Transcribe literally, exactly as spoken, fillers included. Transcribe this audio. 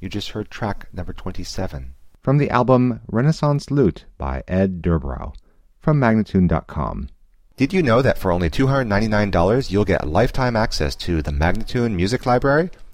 You just heard track number twenty-seven. From the album Renaissance Lute by Ed Durbrow, from Magnatune dot com. Did you know that for only two hundred ninety-nine dollars you'll get lifetime access to the Magnatune Music Library?